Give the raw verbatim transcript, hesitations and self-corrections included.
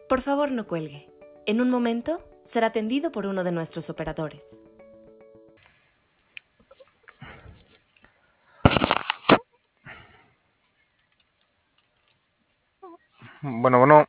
Por favor, no cuelgue. En un momento será atendido por uno de nuestros operadores. Bueno, bueno.